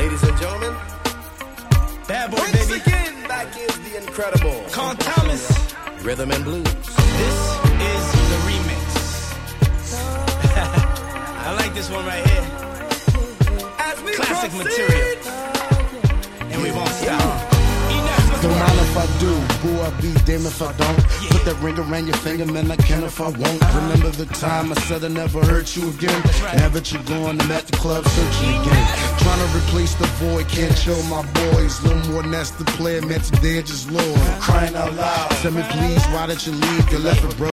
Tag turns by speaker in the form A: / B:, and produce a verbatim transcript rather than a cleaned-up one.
A: ladies and gentlemen.
B: Bad boy,
A: Once
B: baby.
A: again, back is the incredible
B: Carl Thomas.
A: Rhythm and Blues.
B: This is the remix. I like this one right here.
A: As we
B: Classic
A: proceed.
B: material. And we won't stop.
C: Don't mind if I do, boo, I'll be damned if I don't.
B: Yeah.
C: Put that ring around your finger, man, I can if I won't. Remember the time I said I never hurt you again.
B: right.
C: Now that you're gone, I'm at the club searching again. Trying to replace the void, can't chill my boys. No more than that's the player, man, today I just Lord. Crying out loud, tell me please, why did you leave? You left it, bro.